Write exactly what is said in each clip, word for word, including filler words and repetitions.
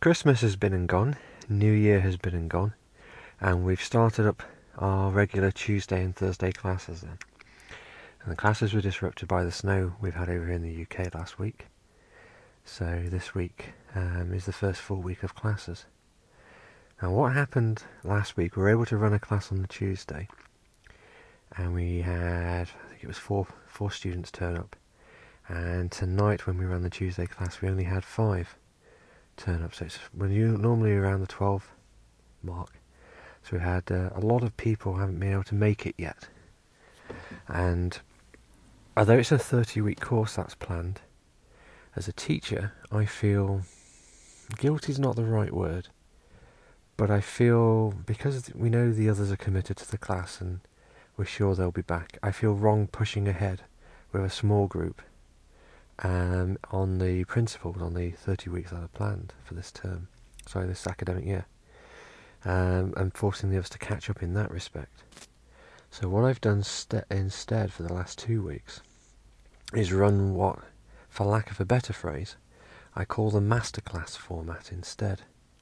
Christmas has been and gone, New Year has been and gone, and we've started up our regular Tuesday and Thursday classes then. And the classes were disrupted by the snow we've had over here in the U K last week. So this week um, is the first full week of classes. Now what happened last week, we were able to run a class on the Tuesday, and we had, I think it was four, four students turn up. And tonight when we ran the Tuesday class, we only had five turn up. So it's when you normally around the twelve mark. So we had uh, a lot of people who haven't been able to make it yet. And although it's a thirty week course that's planned, as a teacher I feel guilty is not the right word, but I feel because we know the others are committed to the class and we're sure they'll be back, I feel wrong pushing ahead with a small group um, on the principles on the thirty weeks that are planned for this term, sorry this academic year, um, and forcing the others to catch up in that respect. So what I've done st- instead for the last two weeks is run what, for lack of a better phrase, I call the masterclass format instead.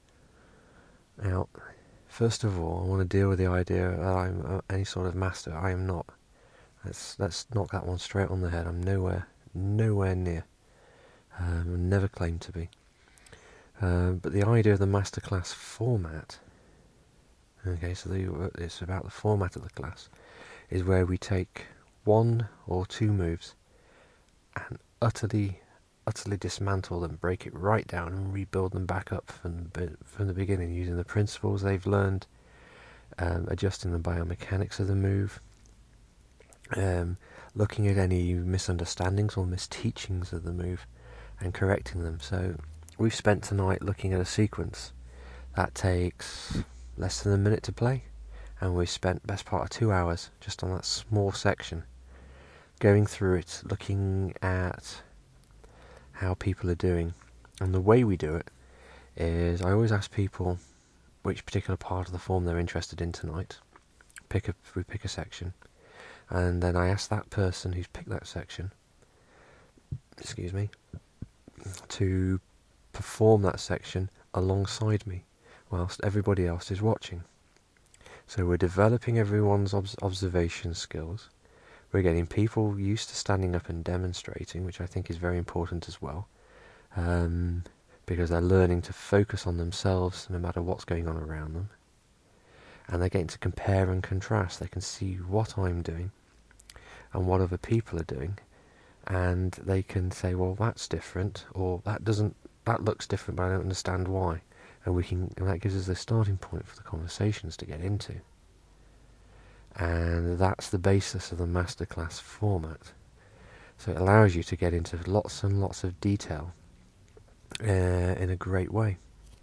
Now, first of all, I want to deal with the idea that I'm any sort of master. I am not. Let's let's knock that one straight on the head. I'm nowhere, nowhere near. Um, never claimed to be. Um, but the idea of the masterclass format, okay, so the, it's about the format of the class, is where we take one or two moves and utterly, utterly dismantle them, break it right down, and rebuild them back up from the, from the beginning using the principles they've learned, um, adjusting the biomechanics of the move, um, looking at any misunderstandings or misteachings of the move and correcting them. So we've spent tonight looking at a sequence that takes less than a minute to play, and we've spent the best part of two hours just on that small section, going through it, looking at how people are doing. And the way we do it is I always ask people which particular part of the form they're interested in tonight. Pick a, we pick a section, and then I ask that person who's picked that section, excuse me, to perform that section alongside me whilst everybody else is watching. So we're developing everyone's ob- observation skills. We're getting people used to standing up and demonstrating, which I think is very important as well, um, because they're learning to focus on themselves no matter what's going on around them. And they're getting to compare and contrast. They can see what I'm doing and what other people are doing, and they can say, well, that's different, or that doesn't, that looks different, but I don't understand why. And we can, and that gives us the starting point for the conversations to get into. And that's the basis of the masterclass format. So it allows you to get into lots and lots of detail uh, in a great way.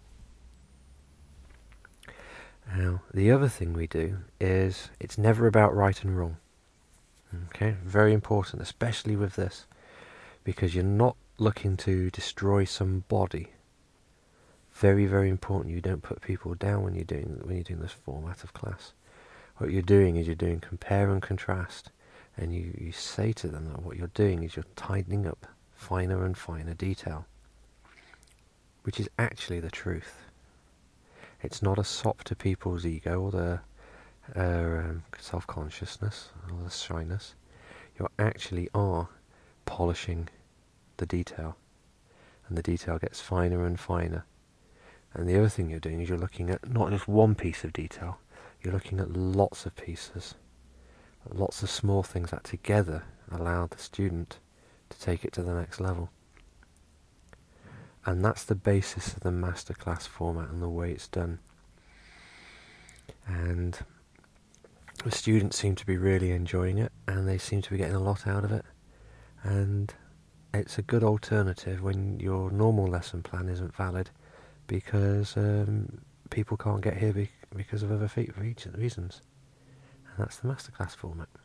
Now, the other thing we do is it's never about right and wrong. Okay, very important, especially with this, because you're not looking to destroy somebody. Very, very important. You don't put people down when you're doing when you're doing this format of class. What you're doing is you're doing compare and contrast, and you, you say to them that what you're doing is you're tightening up finer and finer detail, which is actually the truth. It's not a sop to people's ego or their uh, um, self-consciousness or the shyness. You actually are polishing the detail, and the detail gets finer and finer. And the other thing you're doing is you're looking at not just one piece of detail, you're looking at lots of pieces, lots of small things that together allow the student to take it to the next level. And that's the basis of the masterclass format and the way it's done. And the students seem to be really enjoying it, and they seem to be getting a lot out of it. And it's a good alternative when your normal lesson plan isn't valid, because um, people can't get here be- because of other fe- reasons. And that's the masterclass format.